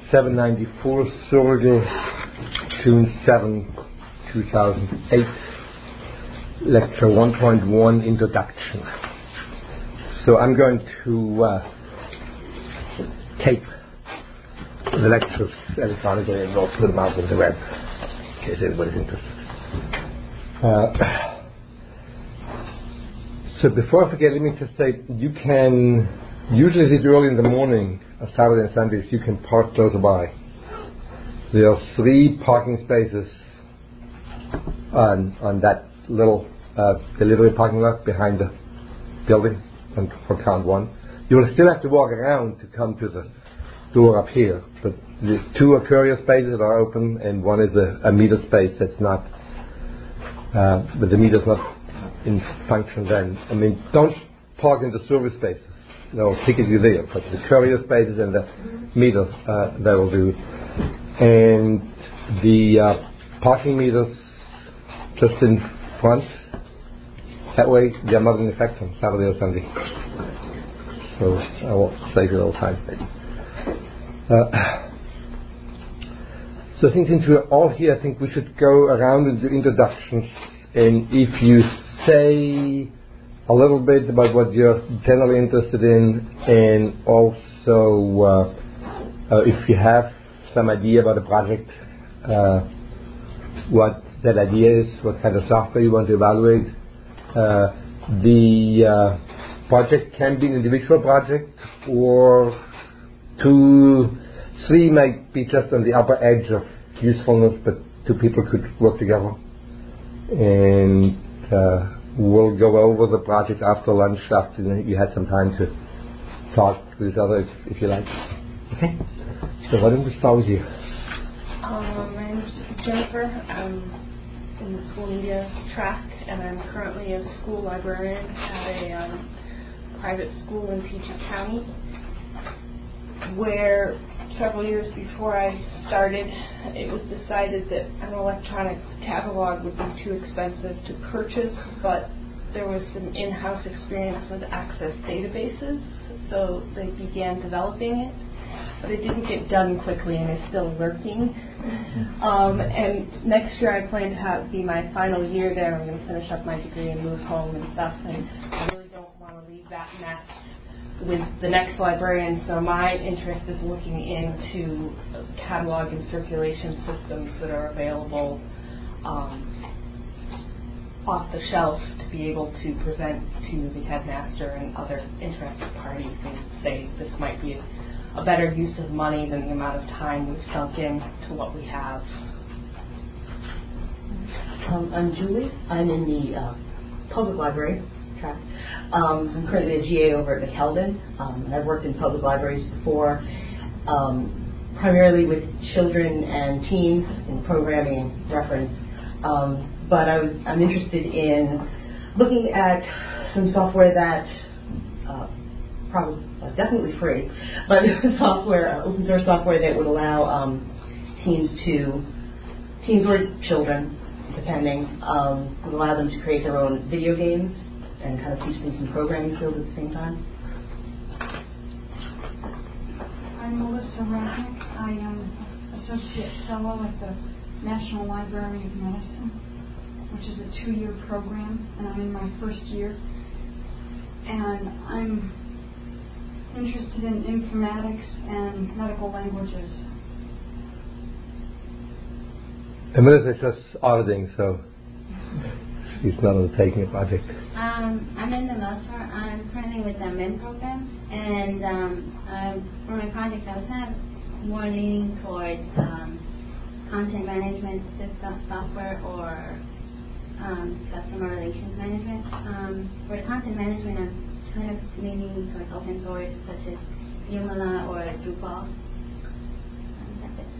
794, Surgel, June 7, 2008, Lecture 1.1, Introduction. So I'm going to tape the lectures electronically and also put them out on the web, in case anybody's interested. So before I forget, let me just say, you can, usually if it's early in the morning, on Saturday and Sundays, you can park close by. There are 3 parking spaces on that little delivery parking lot behind the building for count 1. You will still have to walk around to come to the door up here, but the 2 are courier spaces that are open, and 1 is a meter space that's not, but the meter's not in function then. I mean, don't park in the service spaces. They'll ticket you there, but the courier spaces and the meter, they will do. And the parking meters just in front, that way they're not in effect on Saturday or Sunday. So I will save you a little time. So I think since we're all here, I think we should go around and do introductions. And if you say a little bit about what you're generally interested in, and also if you have some idea about a project, what that idea is, what kind of software you want to evaluate. The project can be an individual project, or 2, 3 might be just on the upper edge of usefulness, but 2 people could work together. And we'll go over the project after lunch, after you had some time to talk with each other, if you like. Okay? So why don't we start with you? My name's Jennifer. I'm in the school media track, and I'm currently a school librarian at a private school in Puget County, where several years before I started, it was decided that an electronic catalog would be too expensive to purchase, but there was some in-house experience with Access databases, so they began developing it. But it didn't get done quickly, and it's still working. And next year I plan to be my final year there. I'm going to finish up my degree and move home and stuff, and I really don't want to leave that mess with the next librarian, so my interest is looking into catalog and circulation systems that are available off the shelf to be able to present to the headmaster and other interested parties and say this might be a better use of money than the amount of time we've sunk in to what we have. I'm Julie. I'm in the public library track. I'm currently a GA over at McKeldin, and I've worked in public libraries before, primarily with children and teens in programming and reference. But I'm interested in looking at some software that probably definitely free, but software, open source software that would allow teens or children, depending, would allow them to create their own video games and kind of teach them some programming skills at the same time. I'm Melissa Rodnick. I am Associate Fellow at the National Library of Medicine, which is a 2-year program, and I'm in my first year. And I'm interested in informatics and medical languages. And Melissa's just auditing, so she's not undertaking a project. I'm Linda Melser. I'm currently with the MIN program, and for my project I was kind of more leaning towards content management system software or customer relations management. For the content management, I'm kind of leaning towards open source, such as Joomla or Drupal. That's it.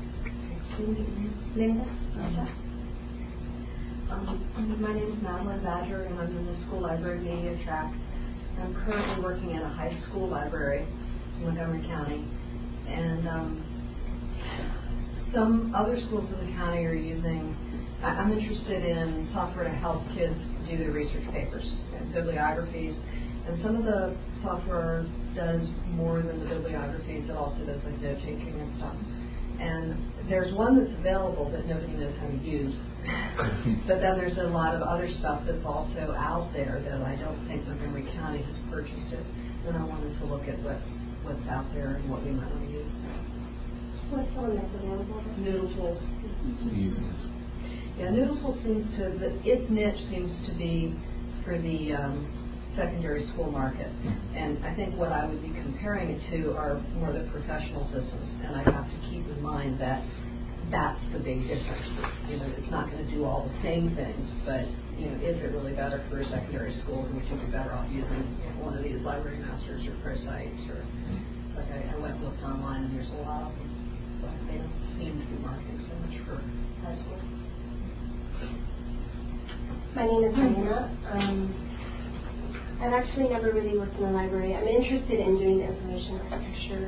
Linda? My name is Madeline Badger, and I'm in the school library media track. I'm currently working at a high school library in Montgomery County, and some other schools in the county are using. I'm interested in software to help kids do their research papers, and bibliographies, And some of the software does more than the bibliographies. It also does like note taking and stuff. And there's one that's available that nobody knows how to use. But then there's a lot of other stuff that's also out there that I don't think Montgomery County has purchased it. And I wanted to look at what's out there and what we might want to use. What's the one that's available? Noodle Tools. Yeah, Noodle Tools seems to, its niche seems to be for the secondary school market. And I think what I would be comparing it to are more the professional systems. And I have to keep in mind that that's the big difference. You know, it's not going to do all the same things, but you know, is it really better for a secondary school? Would you be better off using one of these Library Masters or ProSite? Or like I went and looked online, and there's a lot of them, but they don't seem to be marketing so much for high school. My name is Diana. I've actually never really worked in the library. I'm interested in doing the information architecture.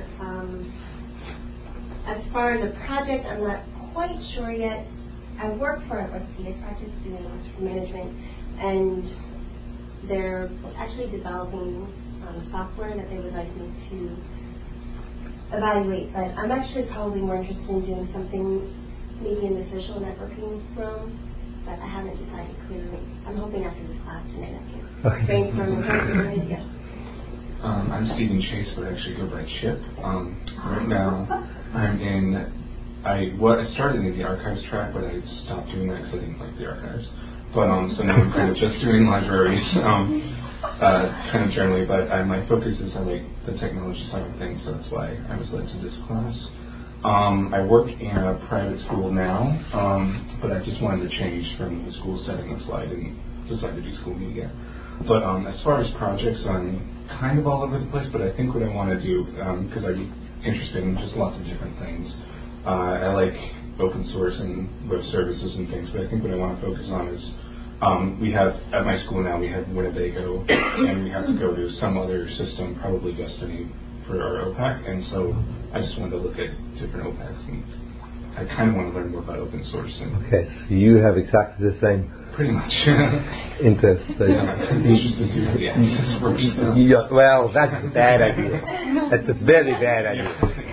As far as a project, I'm not quite sure yet. I work for an orthopedic practice doing management, and they're actually developing software that they would like me to evaluate. But I'm actually probably more interested in doing something maybe in the social networking realm, but I haven't decided clearly. I'm hoping after this class tonight I can brainstorm and idea. I'm Stephen Chase, but I actually go by Chip. Right now, I started in the archives track, but I stopped doing that because I didn't like the archives. But so now I'm kind of just doing libraries, kind of generally. But my focus is on like the technology side of things, so that's why I was led to this class. I work in a private school now, but I just wanted to change from the school setting, that's why I didn't decide to do school media. But as far as projects, I'm kind of all over the place, but I think what I want to do, because I'm interested in just lots of different things, I like open source and web services and things, but I think what I want to focus on is we have, at my school now, we have Winnebago, and we have to go to some other system, probably Destiny, for our OPAC, and so I just wanted to look at different OPACs, and I kind of want to learn more about open source. Okay, so you have exactly the same pretty much interest. Yeah, well, that's a bad idea. That's a very bad idea.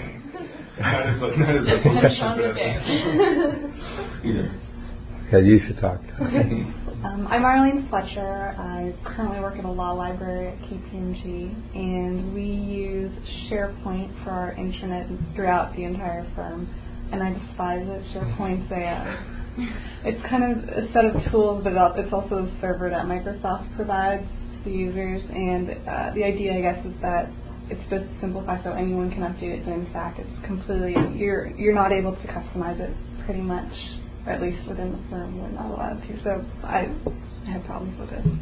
Okay, you should talk. I'm Arlene Fletcher. I currently work at a law library at KPMG, and we use SharePoint for our intranet throughout the entire firm. And I despise it. SharePoint's it's kind of a set of tools, but it's also a server that Microsoft provides to the users. And the idea, I guess, is that it's supposed to simplify so anyone can update it. But in fact, it's completely you're not able to customize it pretty much. Or at least within the firm, we're not allowed to. So I have problems with it.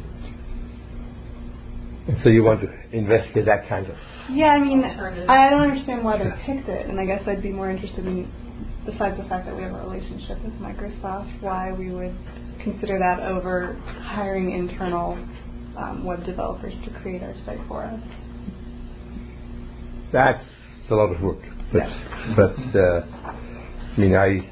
So you want to investigate that kind of... Yeah, I mean, I don't understand why they picked it, and I guess I'd be more interested in, besides the fact that we have a relationship with Microsoft, why we would consider that over hiring internal web developers to create our site for us. That's a lot of work. But I mean,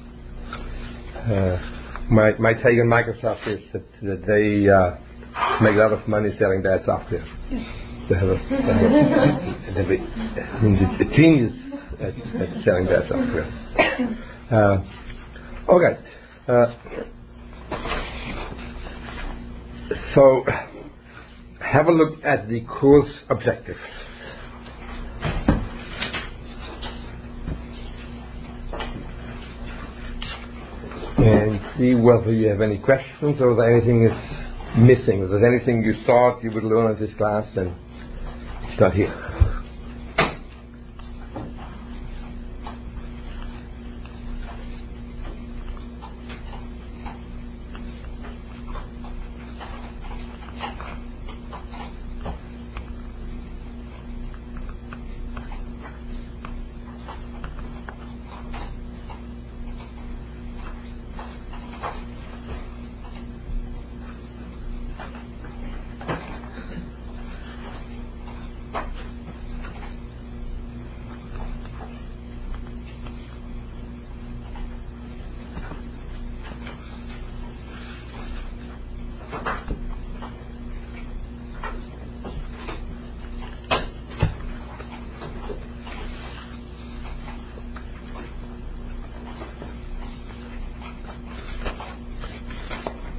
my take on Microsoft is that they make a lot of money selling their software. They have a genius at selling their software. Okay. So have a look at the course objectives. And see whether you have any questions or whether anything is missing. If there's anything you thought you would learn in this class, then it's not here.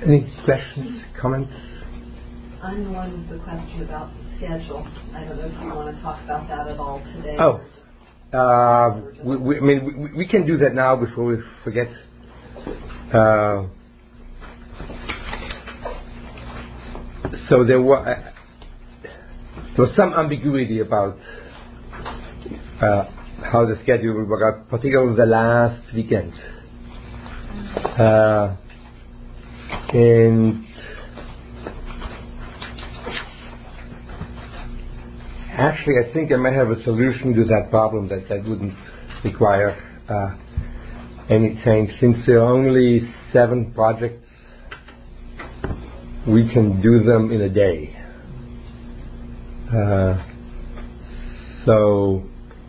Any questions, comments? I'm the one with the question about the schedule. I don't know if you want to talk about that at all today. Oh, we can do that now before we forget. So there was some ambiguity about how the schedule would work out, particularly the last weekend. And actually, I think I might have a solution to that problem that wouldn't require any change. Since there are only 7 projects, we can do them in a day. So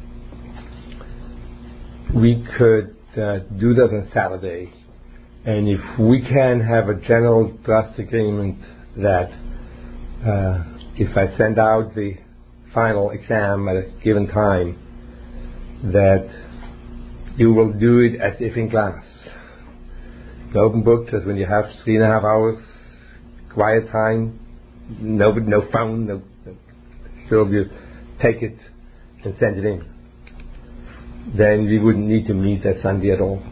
we could do that on Saturday. And if we can have a general trust agreement that if I send out the final exam at a given time, that you will do it as if in class. The open book says when you have 3.5 hours quiet time, no phone, no. So if you take it and send it in, then we wouldn't need to meet that Sunday at all.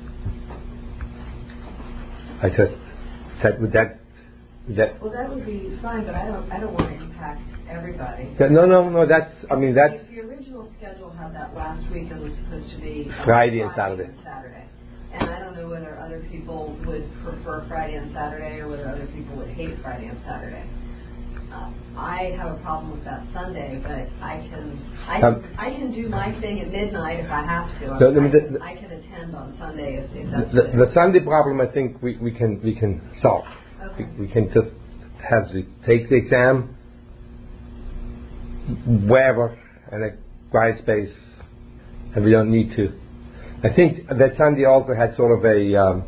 I just said with that. Well, that would be fine, but I don't want to impact everybody. No. That's. The original schedule had that last week. It was supposed to be Friday and Saturday. And I don't know whether other people would prefer Friday and Saturday or whether other people would hate Friday and Saturday. I have a problem with that Sunday, but I can do my thing at midnight if I have to. I can attend on Sunday if that's the Sunday problem. I think we can solve. Okay. We can just take the exam wherever in a quiet space, and we don't need to. I think that Sunday also had sort of a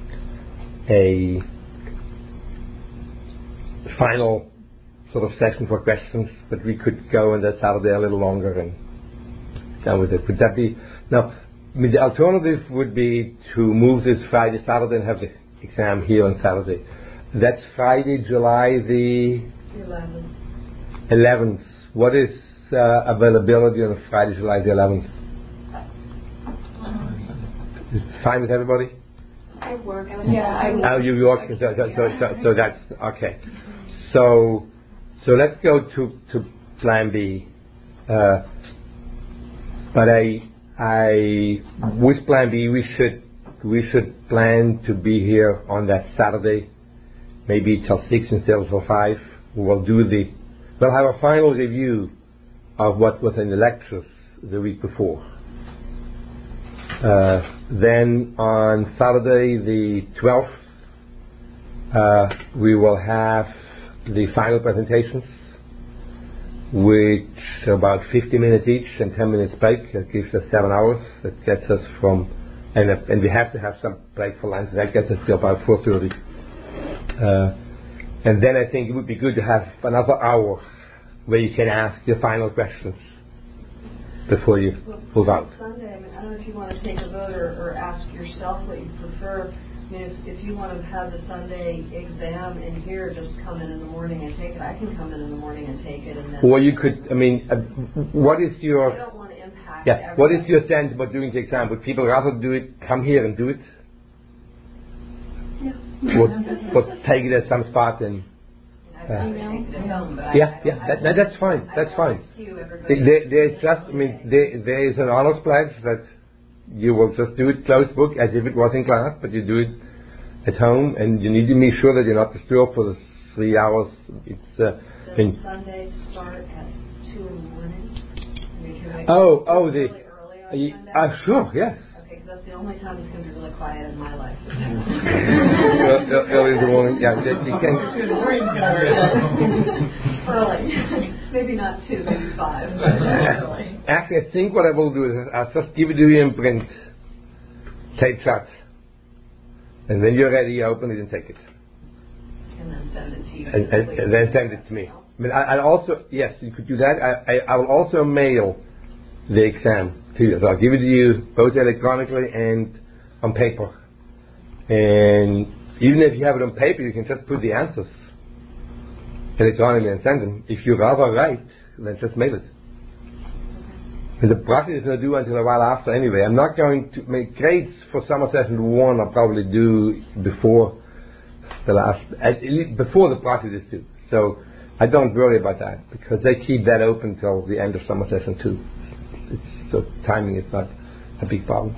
final sort of session for questions, but we could go on that Saturday a little longer and done with it. Would that be now? The alternative would be to move this Friday, Saturday, and have the exam here on Saturday. That's Friday, July the 11th. What is availability on Friday, July the 11th? Is it fine with everybody? I work. You work. So that's okay. So let's go to Plan B. But with Plan B we should plan to be here on that Saturday, maybe till 6 instead of till 5. We'll have a final review of what was in the lectures the week before. Then on Saturday the 12th, we will have the final presentations, which are about 50 minutes each and 10 minutes break. That gives us 7 hours. That gets us from, and we have to have some break for lunch. That gets us to about 4:30. And then I think it would be good to have another hour where you can ask your final questions before you move out. Sunday, I don't know if you want to take a vote or ask yourself what you prefer. If you want to have the Sunday exam in here, just come in the morning and take it. I can come in the morning and take it, and then. Well, you could. What is your? I don't want to impact. Yeah. Everybody. What is your sense about doing the exam? Would people rather come here and do it? Yeah. Or take it at some spot and. That's fine. That's fine. There's just. There is an honors pledge that you will just do it closed book as if it was in class, but you do it at home, and you need to make sure that you're not disturbed for the 3 hours. Does Sunday start at 2 in the morning? Really early sure, yes. Okay, because that's the only time it's going to be really quiet in my life. Early in the morning, yeah. You can. Early. Maybe not 2, maybe 5, but early. Actually, I think what I will do is I'll just give it to you in print, tape shut, and when you're ready, you open it and take it. And then send it to you. And then send it to me. I'll also, yes, you could do that. I will also mail the exam to you. So I'll give it to you both electronically and on paper. And Even if you have it on paper, you can just put the answers electronically and send them. If you rather write, then just mail it. And the project is not due until a while after anyway. I'm not going to make grades for summer session 1. I'll probably do before before the project is due. So I don't worry about that because they keep that open till the end of summer session 2. So timing is not a big problem.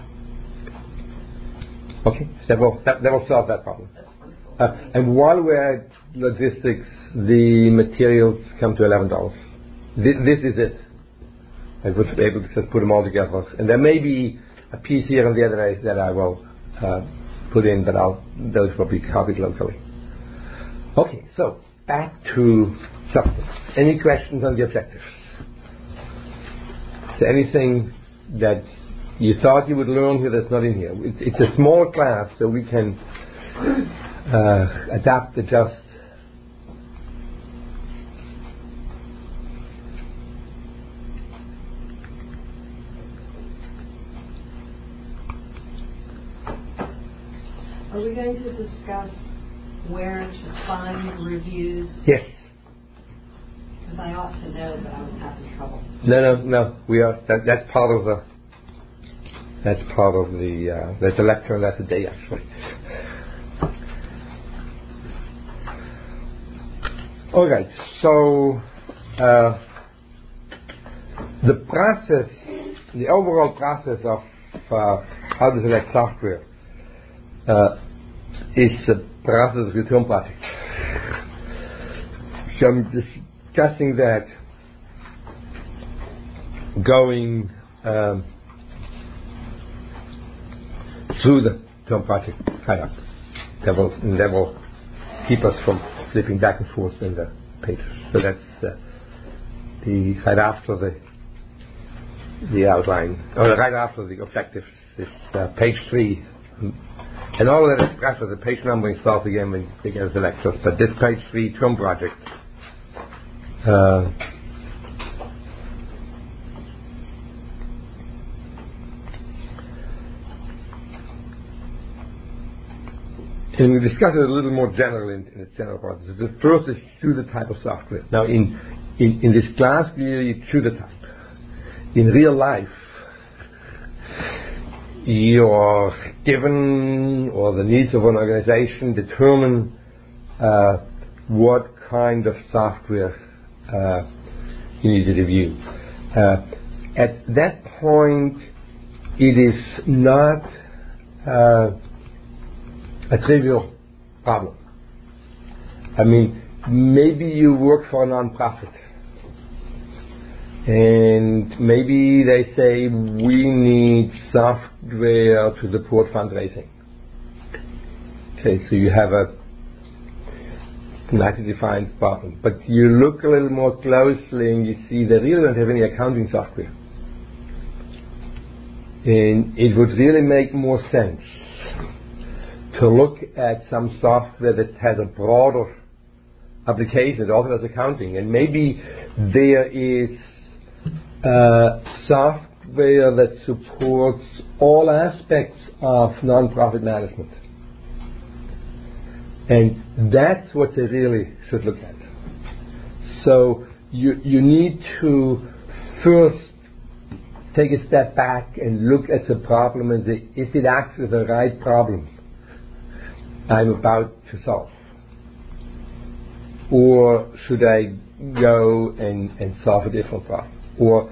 Okay, that will solve that problem. And while we're at logistics, the materials come to $11. This is it. I was able to just put them all together. And there may be a piece here and the other that I will put in, but those will be copied locally. Okay, so back to substance. Any questions on the objectives? Is there anything that you thought you would learn here that's not in here? It's a small class, so we can adapt, adjust. Are we going to discuss where to find reviews? Yes. Because I ought to know, but I'm having trouble. No. We are. That's part of the. That's part of the. That's a lecture and that's a day actually. All right. So the process, the overall process of how to select software. Is the process of return project. So I'm discussing that going through the return project kind of. That will keep us from flipping back and forth in the pages. So that's the right after the outline, or right after the objectives is page 3. And all of that is after the page numbering starts again when you begin the lectures. But this page 3 term project and we discuss it a little more generally in its general process. The first is choose the type of software. Now in this class you choose the type. In real life you're given, or the needs of an organization determine what kind of software you need to review. At that point, it is not a trivial problem. I mean, maybe you work for a non-profit. And maybe they say we need software to support fundraising. Okay, so you have a nicely defined problem. But you look a little more closely and you see they really don't have any accounting software. And it would really make more sense to look at some software that has a broader application that also has accounting. And maybe there is software that supports all aspects of non-profit management. And that's what they really should look at. So you need to first take a step back and look at the problem and say, is it actually the right problem I'm about to solve? Or should I go and solve a different problem? Or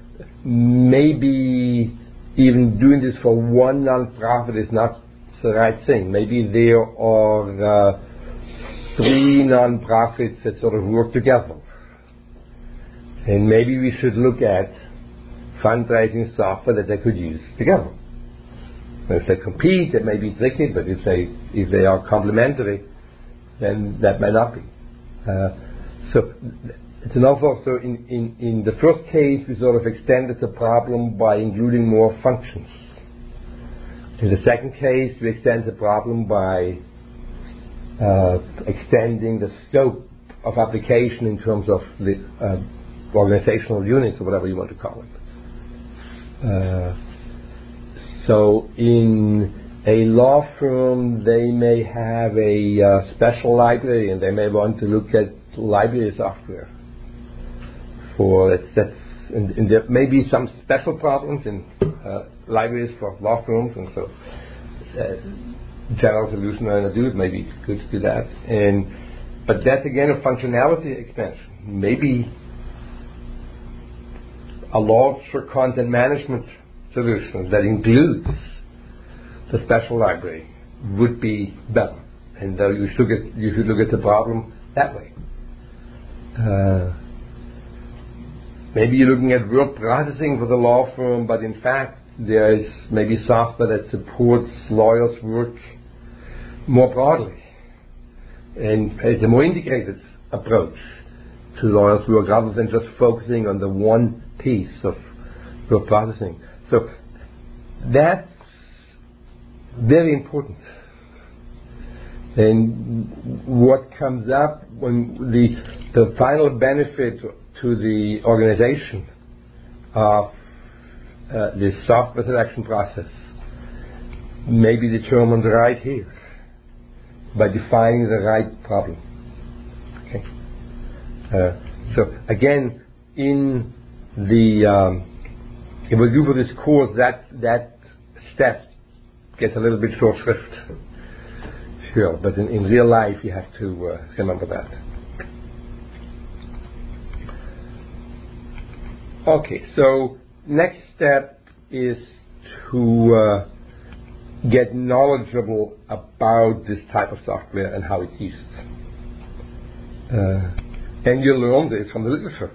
maybe even doing this for one non-profit is not the right thing. Maybe there are 3 non-profits that sort of work together. And maybe we should look at fundraising software that they could use together. If they compete, it may be tricky, but if they are complementary, then that may not be. So it's another. So in the first case, we sort of extended the problem by including more functions. In the second case, we extend the problem by extending the scope of application in terms of the organizational units or whatever you want to call it. So in a law firm, they may have a special library, and they may want to look at library software. And there may be some special problems in libraries for law firms, and so general solution I'm going to do it. Maybe it's good to do that. But that's again a functionality expansion. Maybe a larger content management solution that includes the special library would be better. And you should look at the problem that way. Maybe you're looking at word processing for the law firm, but in fact there is maybe software that supports lawyers' work more broadly. And it's a more integrated approach to lawyers' work rather than just focusing on the one piece of word processing. So that's very important. And what comes up when the final benefit to the organization of this software selection process may be determined right here by defining the right problem. Okay. So again, in the if we do for this course, that step gets a little bit short shrift. Sure, but in real life you have to remember that. Okay, so next step is to get knowledgeable about this type of software and how it's used. And you learn this from the literature.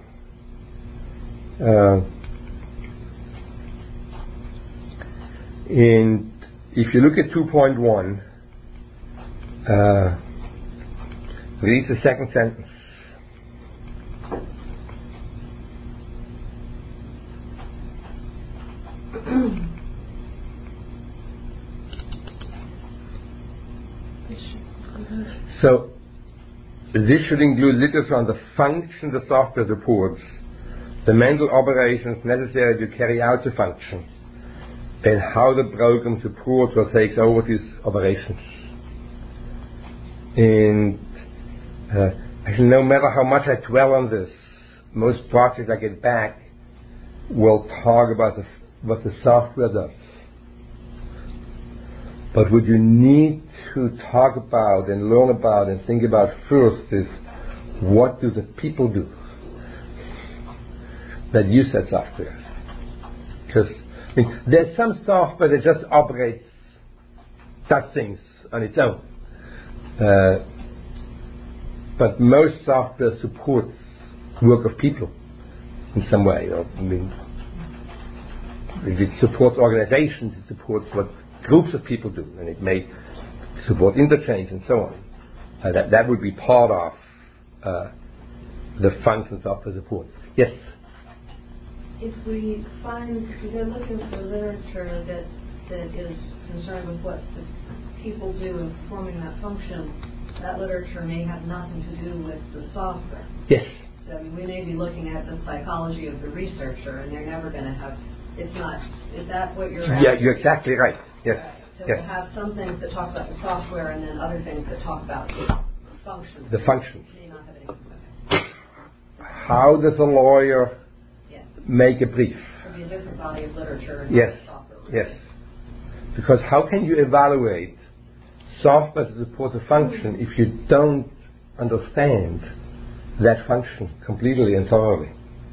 And if you look at 2.1, read the second sentence. So this should include literature on the function the software supports, the mental operations necessary to carry out the function, and how the program supports or takes over these operations. And actually, no matter how much I dwell on this, most projects I get back will talk about what the software does. But what you need to talk about and learn about and think about first is, what do the people do that use that software? Because there's some software that just operates, does things on its own. But most software supports work of people in some way. If it supports organizations, it supports what groups of people do, and it may support interchange and so on. That would be part of the functions software supports. Yes? If we find they're looking for literature that is concerned with what the people do in performing that function, that literature may have nothing to do with the software. Yes. So we may be looking at the psychology of the researcher, and they're never going to have. It's not. Is that what you're? Yeah, you're exactly right. Yes. Right. So yes. we'll have some things that talk about the software, and then other things that talk about the functions. The functions. May not have anything. Okay. How does a lawyer make a brief? Could be a different body of literature. And yes. software. Yes. Because how can you evaluate software that supports a function if you don't understand that function completely and thoroughly?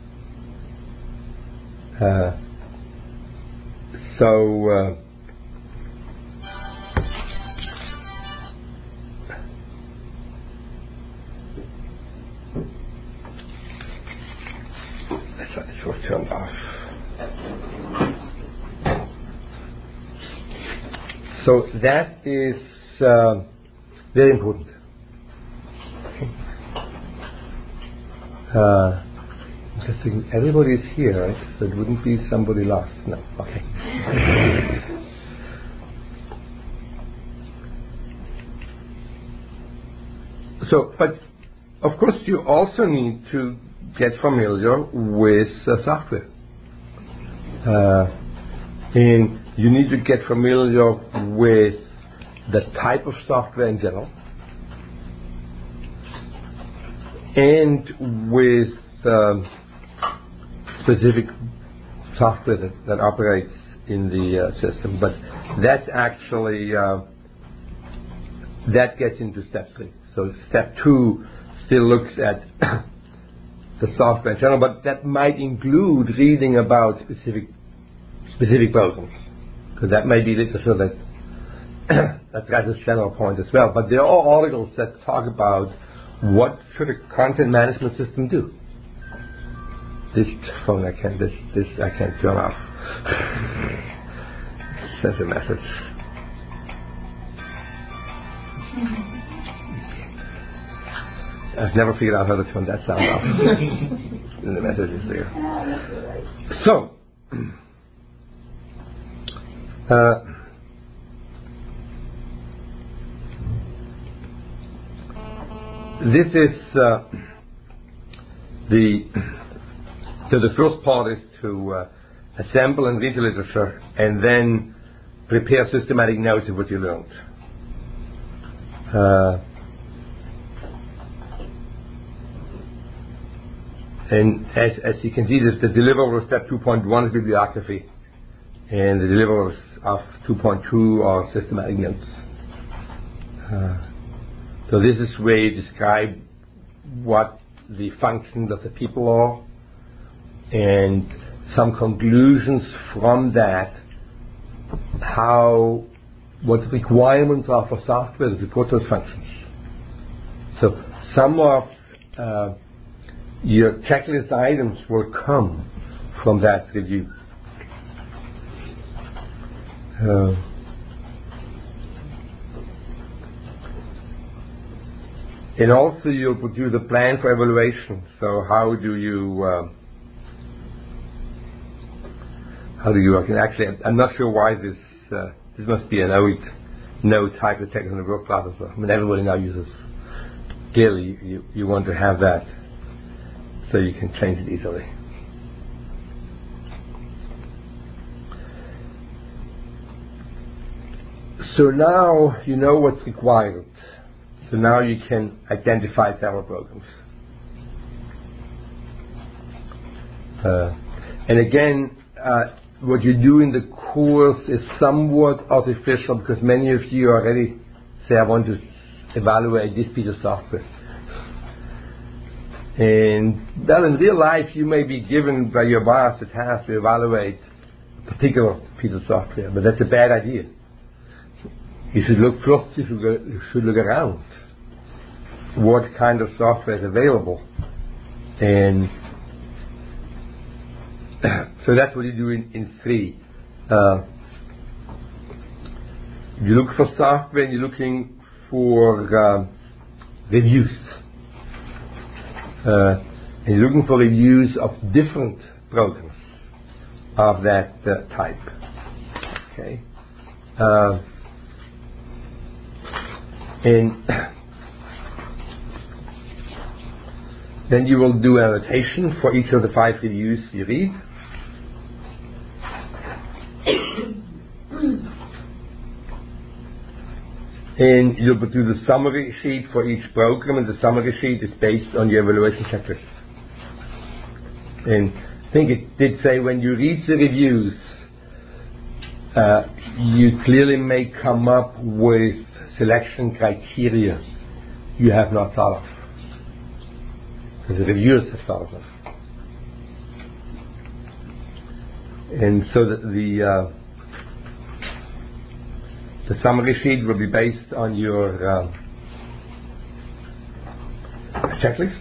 This was turned off. So that is very important. Just thinking, everybody's here, right? So it wouldn't be somebody lost. No. Okay. So, but of course, you also need to get familiar with software. And you need to get familiar with the type of software in general and with specific software that operates in the system. But that's actually, that gets into step 3. So step 2 still looks at the software in general, but that might include reading about specific programs, because that may be literature that addresses general points as well. But there are articles that talk about what should a content management system do. This phone I can't turn off. Sends a message. I've never figured out how to turn that sound off. And the message is there. So, this is the first part is to assemble and read the literature and then prepare systematic notes of what you learned. And as you can see, the deliverable of step 2.1 is bibliography, and the deliverables of 2.2 are systematic notes. So this is where you describe what the functions of the people are and some conclusions from that, what the requirements are for software to support those functions. So some of your checklist items will come from that review. And also you'll produce a plan for evaluation. So how do you work? And actually, I'm not sure why this must be an old note type of text in the work processor. I mean, everybody now uses. Clearly, you want to have that so you can change it easily. So now you know what's required. So now you can identify several programs. And again, what you do in the course is somewhat artificial, because many of you already say, I want to evaluate this piece of software. And well, in real life, you may be given by your boss a task to evaluate a particular piece of software, but that's a bad idea. You should look first, you should look around. What kind of software is available? And so that's what you do in 3. You look for software and you're looking for reviews. And you're looking for reviews of different programs of that type. Okay. And then you will do annotation for each of the 5 reviews you read. And you'll do the summary sheet for each program, and the summary sheet is based on your evaluation checklist. And I think it did say when you read the reviews, you clearly may come up with selection criteria you have not thought of, because the reviewers have thought of them. And so the summary sheet will be based on your checklist.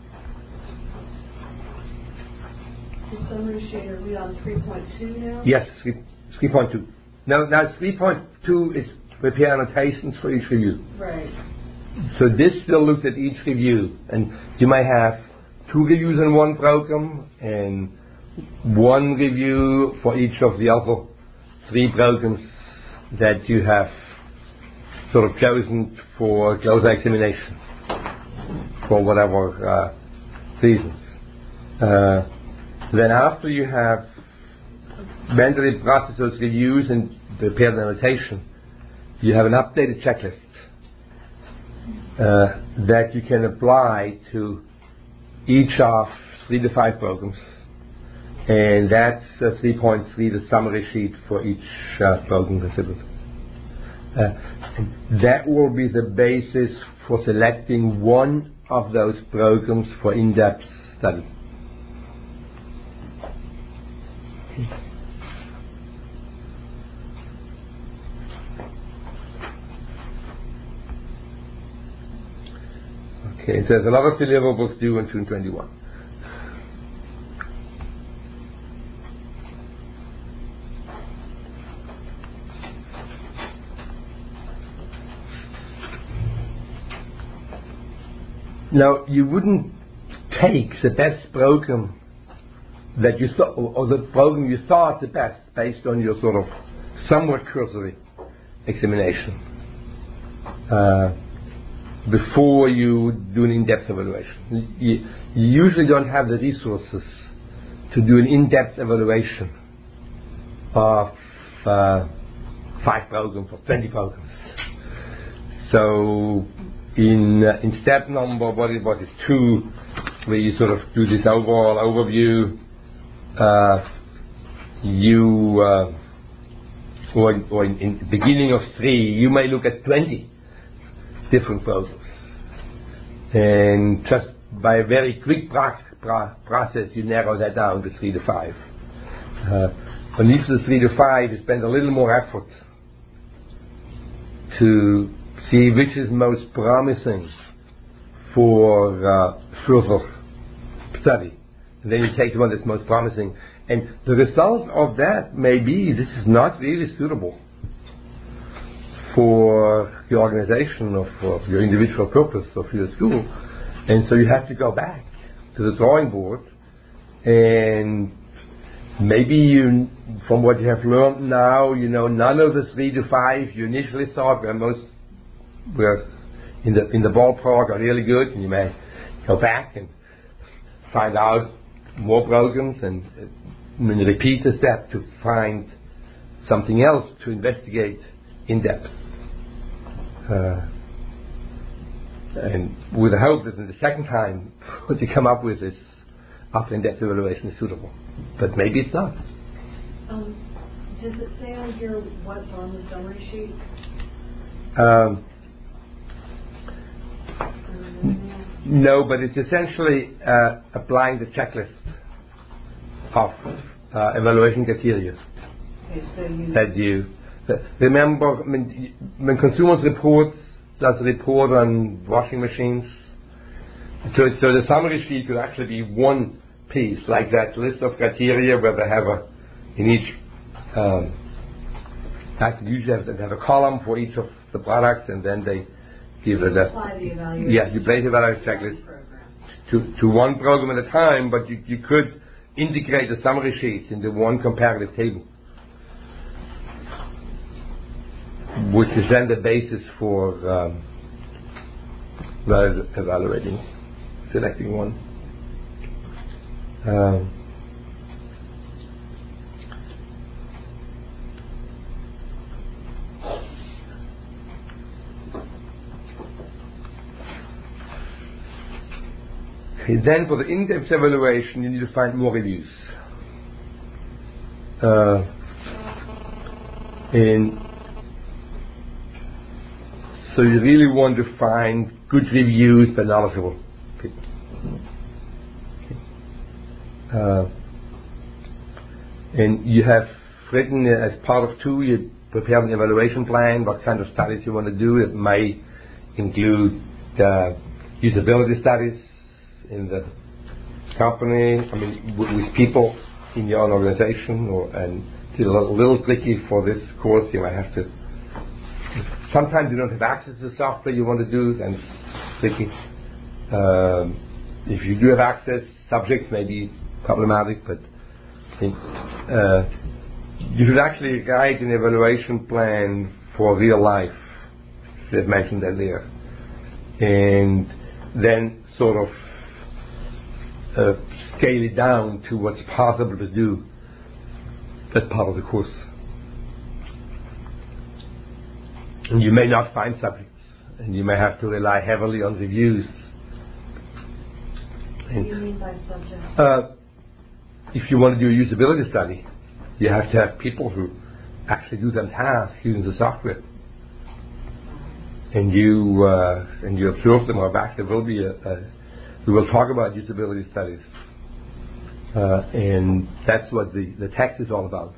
The summary sheet, are we on 3.2 now? Yes, 3.2. Now 3.2 is prepare annotations for each review. Right. So this still looks at each review, and you might have 2 reviews in one program and 1 review for each of the other 3 programs that you have sort of chosen for closer examination for whatever reasons. Then after you have when they process those reviews and prepare the annotation, you have an updated checklist that you can apply to each of 3 to 5 programs, and that's 3.3, the summary sheet for each program considered. That will be the basis for selecting one of those programs for in-depth study. Okay, so there's a lot of deliverables due in 2021. Now, you wouldn't take the best program that you saw, or the program you thought the best, based on your sort of somewhat cursory examination, before you do an in-depth evaluation. You usually don't have the resources to do an in-depth evaluation of 5 programs or 20 programs. So in step number, what is 2, where you sort of do this overall overview, or in the beginning of 3, you may look at 20 different programs, and just by a very quick process you narrow that down to 3 to 5. On each of the 3 to 5 you spend a little more effort to see which is most promising for further study, and then you take the one that's most promising, and the result of that may be this is not really suitable for your organization or for your individual purpose or for your school, and so you have to go back to the drawing board, and maybe you, from what you have learned now, you know none of the 3 to 5 you initially thought were in the ballpark are really good, and you may go back and find out more programs and repeat the step to find something else to investigate in depth. And with the hope that in the second time what you come up with is after in-depth evaluation is suitable. But maybe it's not. Does it say on here what's on the summary sheet? No, but it's essentially applying the checklist of evaluation criteria. Okay, so that you remember when Consumers Reports does a report on washing machines. So the summary sheet could actually be one piece, like that list of criteria where they have in each usually they have a column for each of the products, and then they give it apply the evaluation. Yeah, you place the evaluation checklist to one program at a time, but you could integrate the summary sheets into one comparative table, which is then the basis for evaluating, selecting one. Okay, then for the in-depth evaluation you need to find more reviews. And so you really want to find good reviews by knowledgeable people. And you have written as part of 2, you prepare an evaluation plan, what kind of studies you want to do. It may include usability studies in the company, with people in your own organization, and it's a little tricky for this course. You might have to. Sometimes you don't have access to the software you want to do, then it's tricky. If you do have access, subjects may be problematic, but I think you should actually write an evaluation plan for real life, as I've mentioned earlier, and then sort of scale it down to what's possible to do That's part of the course. And you may not find subjects, and you may have to rely heavily on reviews. What do you mean by subject? If you want to do a usability study, you have to have people who actually do some tasks using the software. And you observe them or back. There will be we will talk about usability studies, and that's what the text is all about.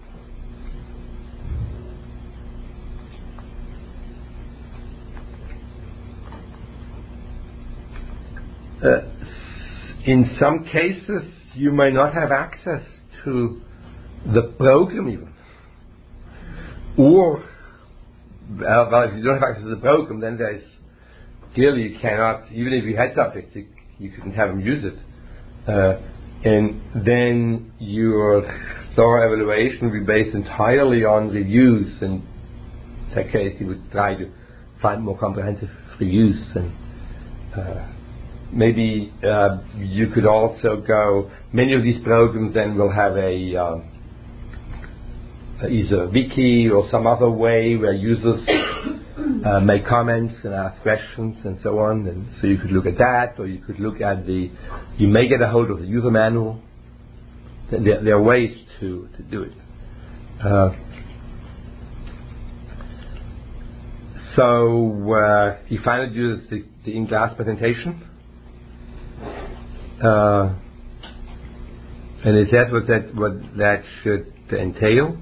In some cases, you may not have access to the program even, or well, if you don't have access to the program, then there's clearly you cannot, even if you had subjects, you couldn't have them use it. And then your thorough evaluation will be based entirely on reviews. And in that case, you would try to find more comprehensive reviews. And maybe you could also go, many of these programs then will have either a wiki or some other way where users make comments and ask questions and so on. And so you could look at that, or you could look at you may get a hold of the user manual. There are ways to do it. So he finally uses the in-class presentation. And it says what that should entail.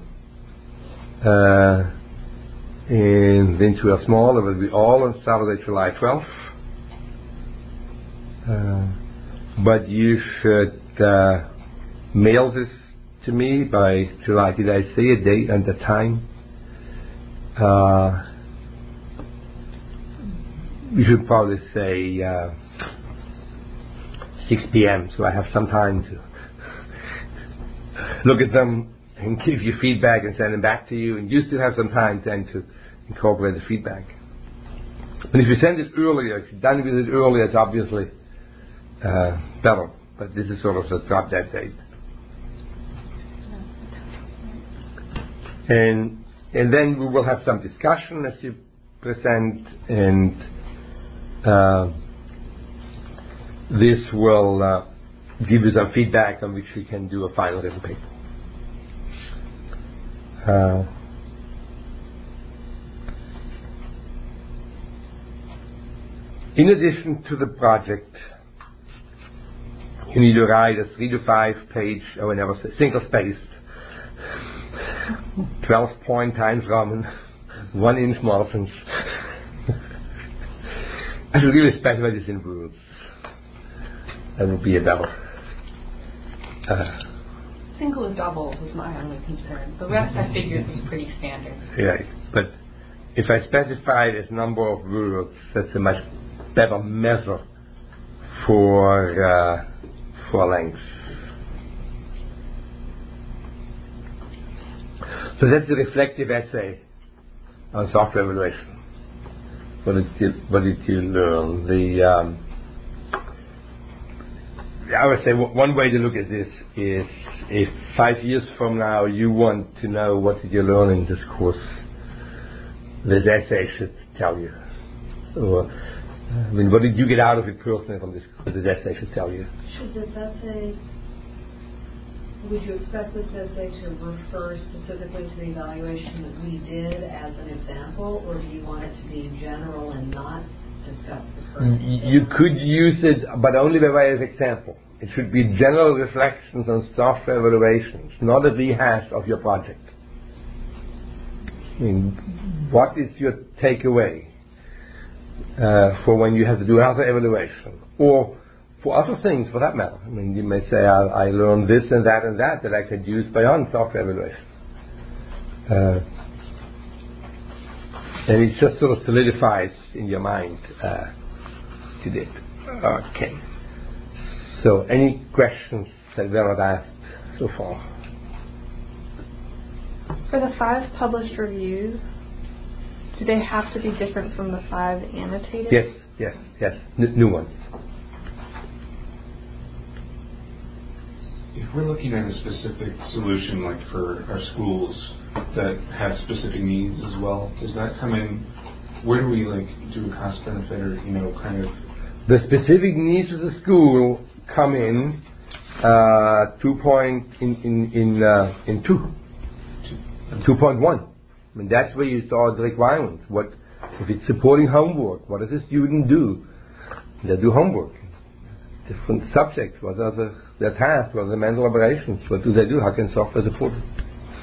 And since we are small, it will be all on Saturday, July 12th. But you should mail this to me by July. Did I say a date and a time? We should probably say 6 p.m. so I have some time to look at them and give you feedback and send them back to you, and you still have some time then to incorporate the feedback. And if you send it earlier, if you're done with it earlier, it's obviously better. But this is sort of a drop dead date. And then we will have some discussion as you present, and this will give you some feedback on which we can do a final written paper. In addition to the project, you need to write a 3 to 5 page, single-spaced, 12-point Times Roman, 1-inch margins. I should really specify this in words. That would be a better. Single and double was my only concern. The rest I figured was pretty standard. Yeah, but if I specify this number of words, that's a much better measure for length. So that's a reflective essay on software evaluation. What did you learn? I would say one way to look at this is, if 5 years from now you want to know what did you learn in this course, this essay should tell you. Or, what did you get out of it personally from this course? This essay should tell you. Would you expect this essay to refer specifically to the evaluation that we did as an example, or do you want it to be general and not discuss the current? You could use it, but only by way of example. It should be general reflections on software evaluations, not a rehash of your project. What is your takeaway for when you have to do another evaluation, or for other things for that matter? You may say, I learned this and that I could use beyond software evaluation. And it just sort of solidifies in your mind to it. Okay. So, any questions that were not asked so far? For the 5 published reviews, do they have to be different from the 5 annotated? Yes. New ones. if we're looking at a specific solution, like for our schools that have specific needs as well, does that come in? Where do we do a cost benefit, or kind of? The specific needs of the school come in 2.1. I mean, that's where you start the requirements. What if it's supporting homework? What does the student do? They do homework. Different subjects. What are their tasks? What are the mental operations? What do they do? How can software support it?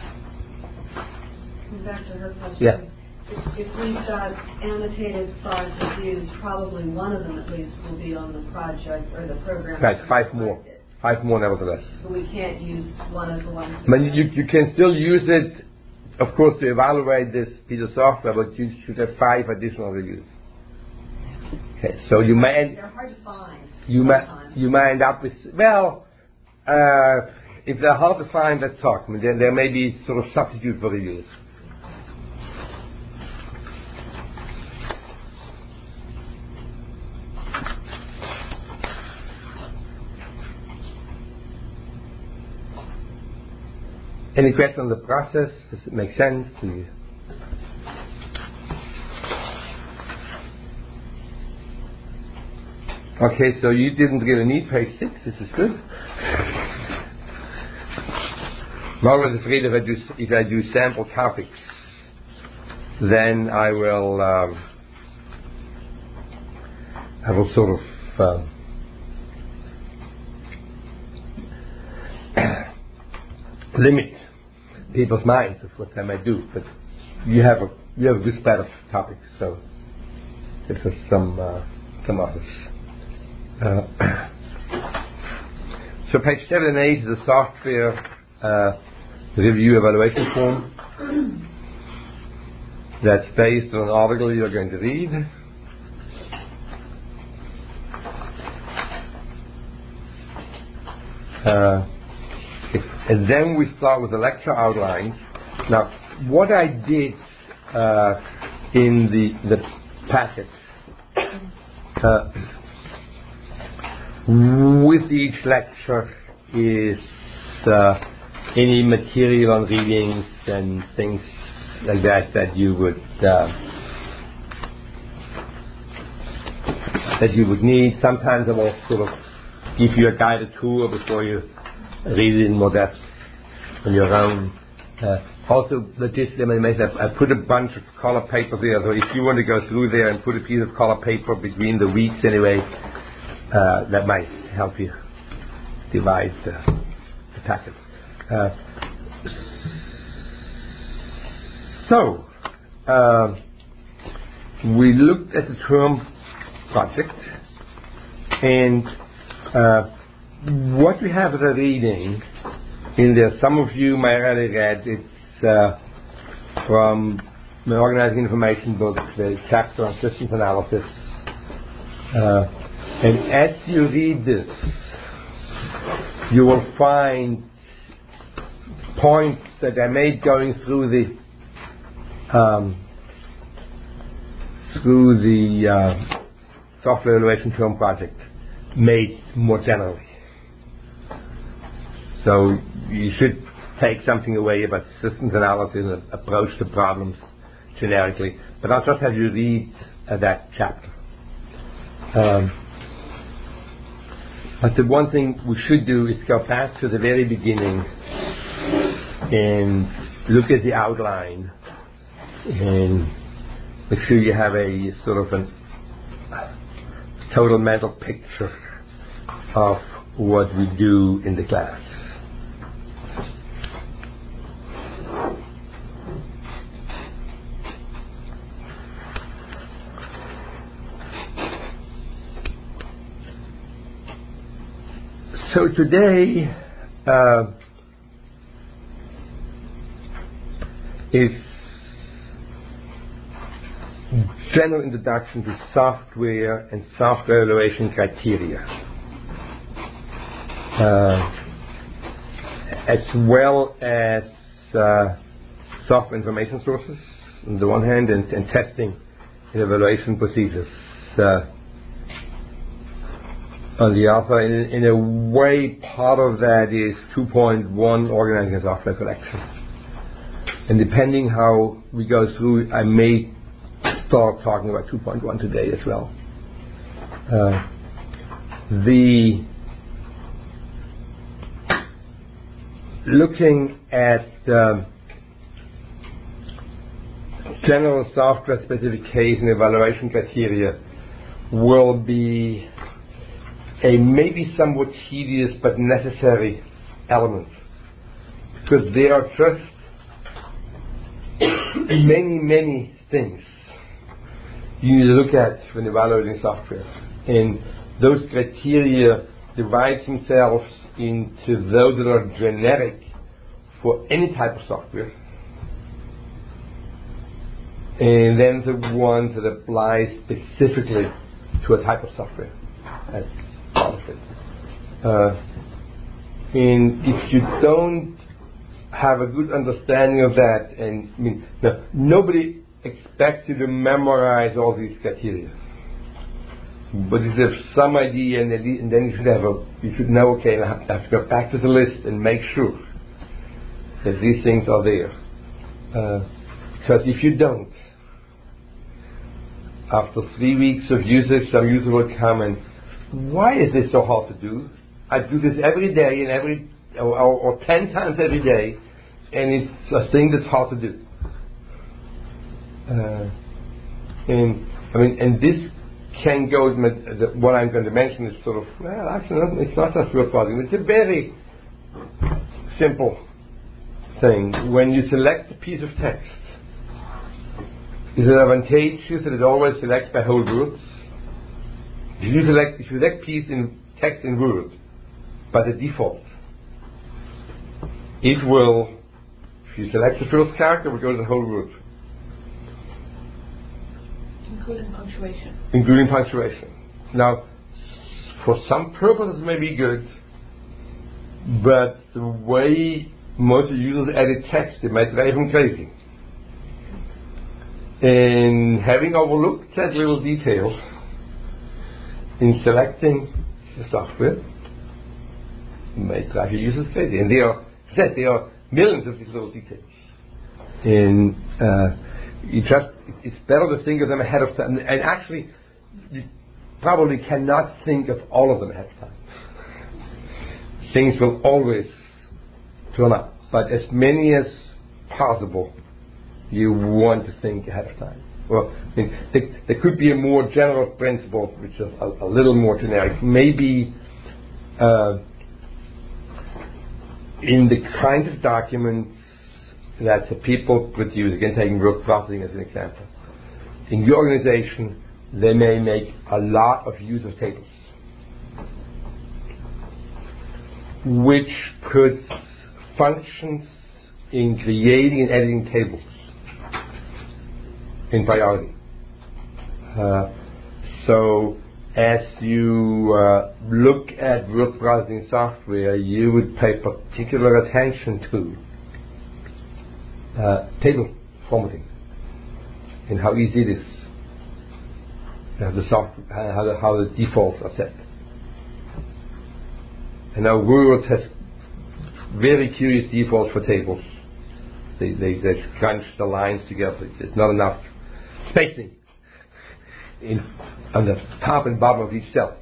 Back to her question. Yeah. If we've got annotated 5 reviews, probably one of them at least will be on the project or the program. Right, 5 more. 5 more nevertheless. But we can't use one of the ones. I mean, you can still use it, of course, to evaluate this piece of software, but you should have 5 additional reviews. Okay, so you may... They're hard to find. You may end up with... Well, if they're hard to find, let's talk. I mean, there may be sort of substitute for reviews. Any question on the process? Does it make sense to you? Okay, so you didn't really need page 6. This is good. I'm always afraid if I do sample topics, then I will sort of limit people's minds of what they might do, but you have a good spread of topics, so this is some others. So page 7 and 8 is a software review evaluation form that's based on an article you're going to read. And then we start with the lecture outlines. Now, what I did in the packet with each lecture is any material on readings and things like that you would need. Sometimes I will sort of give you a guided tour before you read it in more depth on your own. Also, logistically, I put a bunch of color paper there, so if you want to go through there and put a piece of color paper between the weeks anyway, that might help you divide the packet. So, we looked at the term project, and what we have as a reading in there, some of you may have already read, it's from the Organizing Information book, the chapter on systems analysis. And as you read this, you will find points that I made going through the software evaluation term project made more generally. So you should take something away about systems analysis and approach the problems generically. But I'll just have you read that chapter. But the one thing we should do is go back to the very beginning and look at the outline and make sure you have a sort of a total mental picture of what we do in the class. So today is general introduction to software and software evaluation criteria, as well as software information sources on the one hand, and testing and evaluation procedures. on the alpha. In a way, part of that is 2.1 organizing a software collection. And depending how we go through, I may start talking about 2.1 today as well. Looking at general software specification evaluation criteria will be a maybe somewhat tedious but necessary element, because there are just many things you need to look at when evaluating software, and those criteria divide themselves into those that are generic for any type of software, and then the ones that apply specifically to a type of software. That's part of it. And if you don't have a good understanding of that, and nobody expects you to memorize all these criteria, but if you have some idea, and then you should know, okay, I have to go back to the list and make sure that these things are there. Because if you don't, after 3 weeks of usage, some user will come and, why is this so hard to do? I do this every day and or 10 times every day, and it's a thing that's hard to do. And this can go. What I'm going to mention is sort of, well, actually, it's not just word processing. It's a very simple thing. When you select a piece of text, is it advantageous that it always selects by whole words? If you select piece in text in Word by the default, it will, if you select the first character, it will go to the whole word. Including punctuation. Now, for some purposes it may be good, but the way most users edit text, it might drive them crazy. And having overlooked that little detail in selecting the software may drive your users crazy. And there are millions of these little details. And it's better to think of them ahead of time. And actually, you probably cannot think of all of them ahead of time. Things will always turn up. But as many as possible, you want to think ahead of time. Well, there could be a more general principle, which is a little more generic. Maybe in the kinds of documents that the people produce, again taking word processing as an example, in your organization, they may make a lot of use of tables, which puts functions in creating and editing tables in priority. So as you look at word processing software, you would pay particular attention to table formatting and how easy it is, how the defaults are set. And now Word has very curious defaults for tables. They crunch the lines together. It's not enough spacing on the top and bottom of each cell.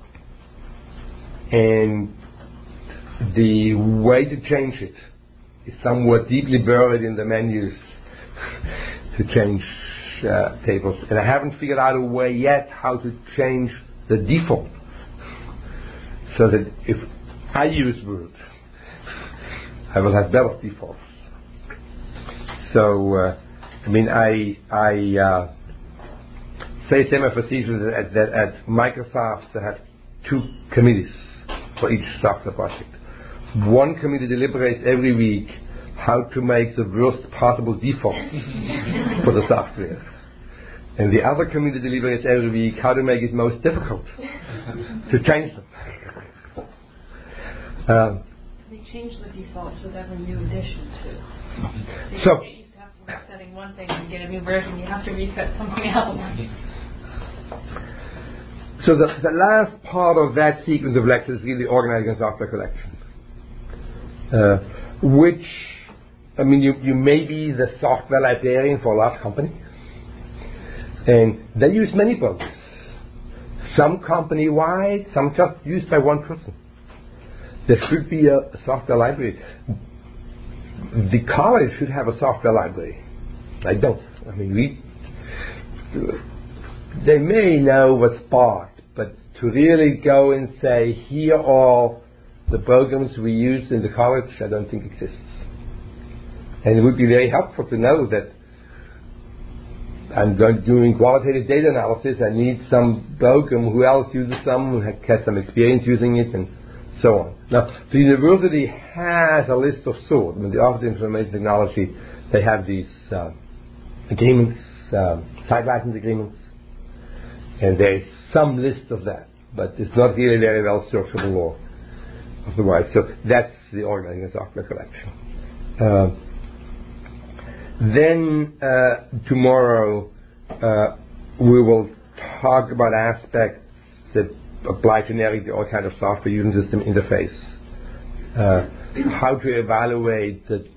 And the way to change it is somewhat deeply buried in the menus to change tables. And I haven't figured out a way yet how to change the default so that if I use Word, I will have better defaults. So, I say semi-facetiously that at Microsoft they have 2 committees for each software project. One committee deliberates every week how to make the worst possible default for the software. And the other committee deliberates every week how to make it most difficult to change them. They change the defaults with every new edition too. So you used to have to be setting one thing and get a new version. You have to reset something else. So the last part of that sequence of lectures is really organizing a software collection, which, I mean, you may be the software librarian for a large company, and they use many books. Some company-wide, some just used by one person. There should be a software library. The college should have a software library. I don't. I mean, they may know what's Spark, but to really go and say, here are all the programs we use in the college, I don't think exists. And it would be very helpful to know that I'm doing qualitative data analysis, I need some program, who else uses some, who has some experience using it, and so on. Now, the university has a list of sorts. I mean, the Office of Information Technology, they have these agreements, site license agreements, and there is some list of that, but it's not really very well searchable or otherwise. So that's the organizing a software collection. Then tomorrow we will talk about aspects that apply generically to all kinds of software using system interface. How to evaluate the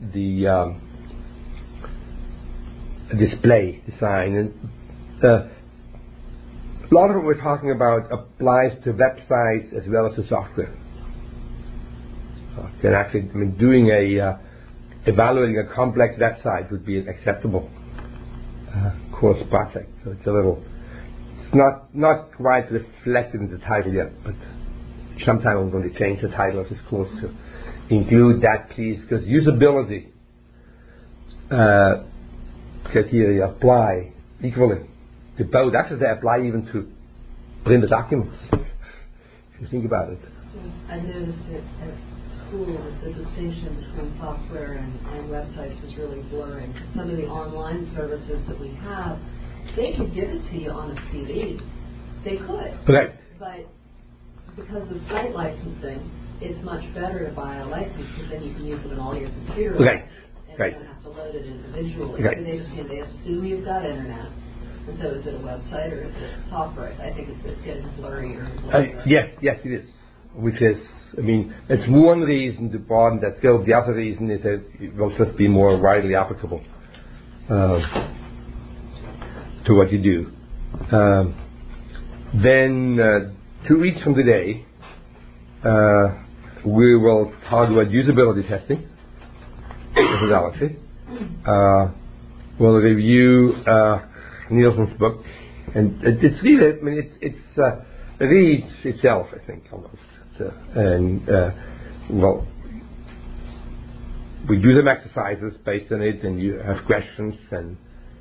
display design. And a lot of what we're talking about applies to websites as well as to software. And actually, I mean, doing evaluating a complex website would be an acceptable course project. So it's not quite reflected in the title yet, but sometime I'm going to change the title of this course to include that piece, because usability criteria apply equally to both. Actually, they apply even to printed documents, if you think about it. I noticed it at school that the distinction between software and websites was really blurring. Some of the online services that we have, they could give it to you on a CD. They could. Right. But because of site licensing, it's much better to buy a license, because then you can use it on all your computers. Right. And Right. you don't have to load it individually. Right. So they assume you've got internet. And so is it a website or is it software? I think it's getting blurrier and blurrier. Yes, it is. Which is, I mean, it's one reason to broaden that scope. The other reason is that it will just be more widely applicable to what you do. Then 2 weeks from today, we will talk about usability testing methodology. We'll review Nielsen's book, and it's really, I mean, it reads itself, I think, almost. Well, we do some exercises based on it, and you have questions, and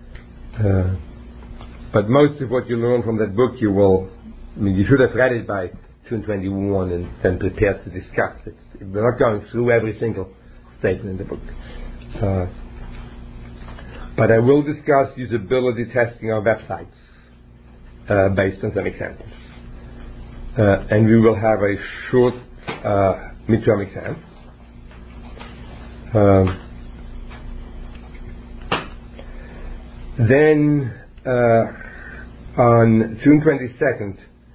but most of what you learn from that book, you should have read it by June 21 and then prepared to discuss it. We're not going through every single statement in the book. But I will discuss usability testing on websites based on some examples. And we will have a short midterm exam. Then on June 22nd,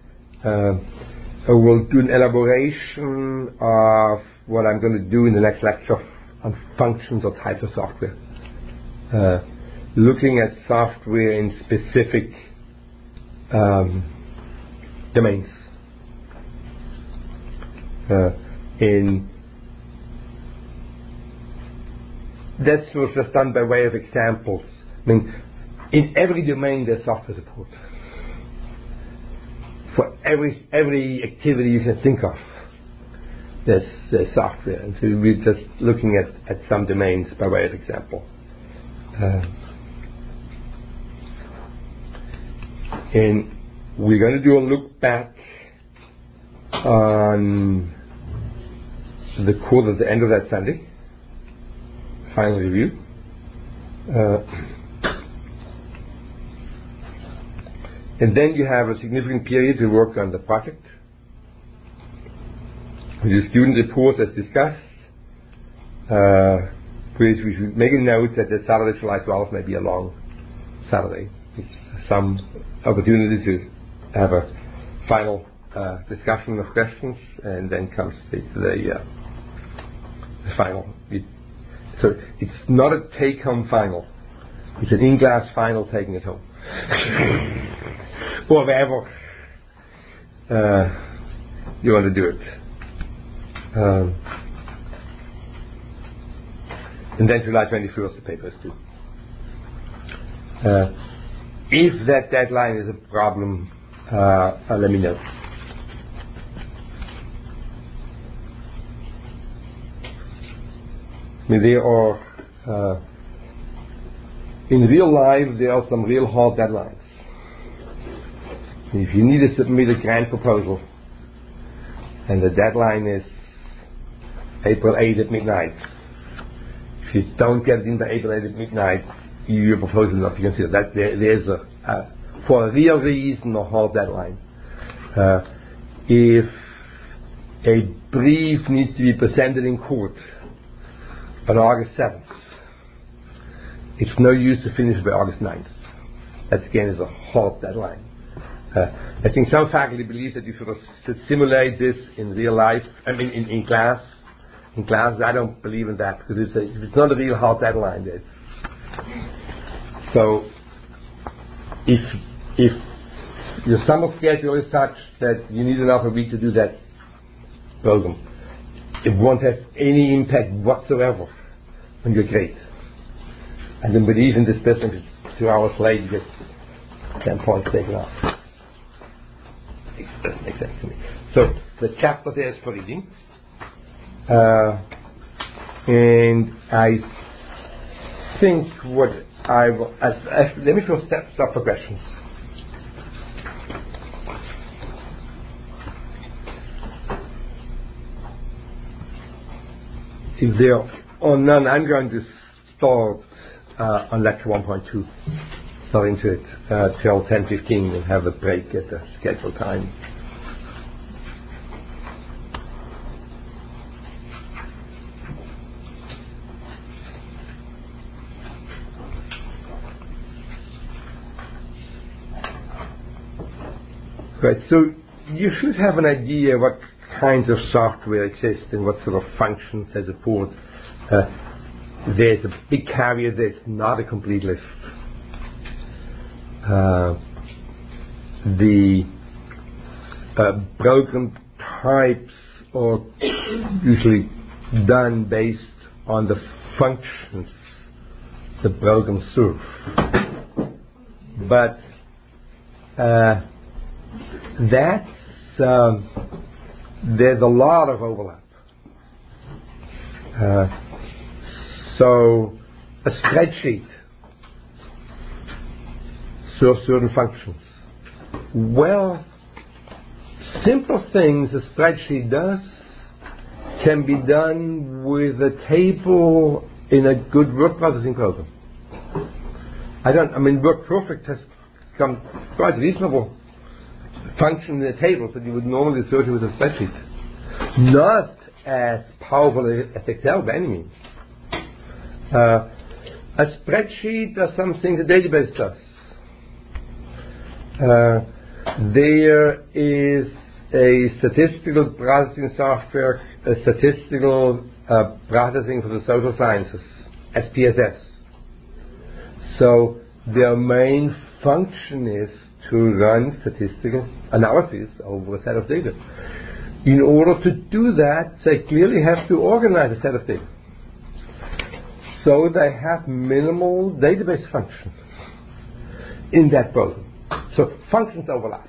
I will do an elaboration of what I'm going to do in the next lecture on functions or types of software. Looking at software in specific domains. That was just done by way of examples. I mean, in every domain there's software support. For every activity you can think of, there's software. And so we're just looking at some domains by way of example. And we're going to do a look back on the course at the end of that Sunday, final review. And then you have a significant period to work on the project. The student report as discussed. Please, we should make a note that the Saturday, July 12th may be a long Saturday. It's some opportunity to have a final discussion of questions, and then comes the final. So it's not a take-home final. It's an in-class final taking it home. Or wherever you want to do it. And then July 21st the paper is due. If that deadline is a problem, let me know. I mean, there are in real life there are some real hard deadlines. If you need to submit a grant proposal and the deadline is April 8 at midnight, if you don't get it in by April 8 at midnight, your proposal is not to consider. That there's for a real reason a hard deadline. If a brief needs to be presented in court on August 7th, it's no use to finish by August 9th. That again is a hard deadline. I think some faculty believe that you sort of should simulate this in real life. I mean, in class. In classes, I don't believe in that because it's not a real hard deadline. So, if your summer schedule is such that you need another week to do that program, it won't have any impact whatsoever on your grade. And then believe in this business, it's 2 hours late, you get 10 points taken off. It doesn't make sense to me. So the chapter there is for reading. And I think what I will... let me first stop for questions. If there are none, I'm going to start on lecture 1.2. Start into it till 10:15 and have a break at the scheduled time. Right, so you should have an idea what kinds of software exist and what sort of functions they support. There's a big caveat, there's not a complete list. The program types are usually done based on the functions the program serves. But there's a lot of overlap. So a spreadsheet serves certain functions. Well, simple things a spreadsheet does can be done with a table in a good word processing program. WordPerfect has become quite reasonable function in a table that you would normally associate with a spreadsheet. Not as powerful as Excel by any means. A spreadsheet does something the database does. There is a statistical processing software, a statistical processing for the social sciences, SPSS. So their main function is to run statistical analysis over a set of data. In order to do that, they clearly have to organize a set of data. So they have minimal database function in that program. So functions overlap.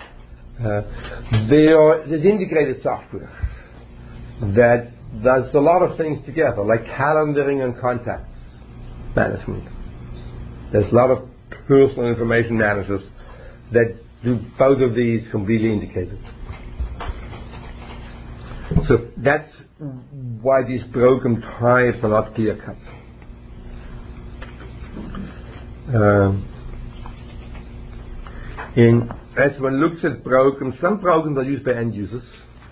There's integrated software that does a lot of things together, like calendaring and contact management. There's a lot of personal information managers that do both of these completely integrated. So that's why these program types are not clear cut. As one looks at programs, some programs are used by end users.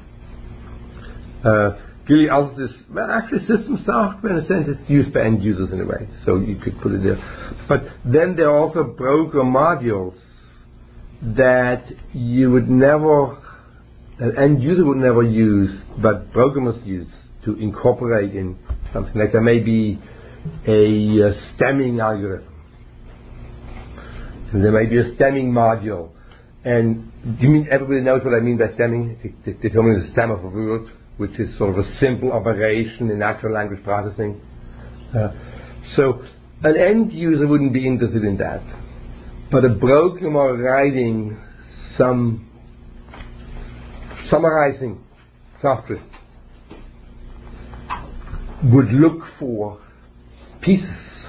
Clearly, others actually system software in a sense it's used by end users in a way, so you could put it there. But then there are also program modules that you would never, an end user would never use, but programmers use to incorporate in something. Like there may be a stemming algorithm, and there may be a stemming module. And do you mean everybody knows what I mean by stemming? It determines the stem of a word, which is sort of a simple operation in natural language processing. So an end user wouldn't be interested in that, but a programmer writing some summarizing software would look for pieces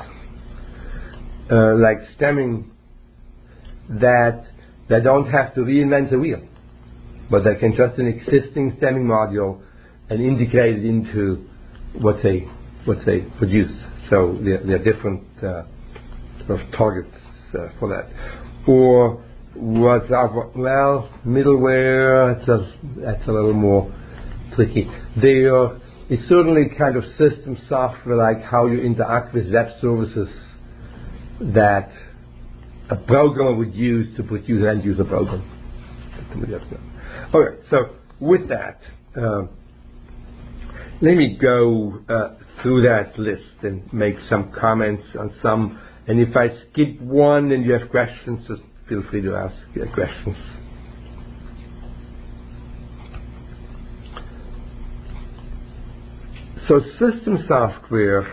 like stemming that they don't have to reinvent the wheel, but they can just an existing stemming module and integrate it into what they produce. So there are different sort of targets for that. Or what's middleware? That's a little more tricky. There is certainly kind of system software like how you interact with web services that a programmer would use to produce an end user program. Okay, so with that, let me go through that list and make some comments on some. And if I skip one and you have questions, just feel free to ask questions. So system software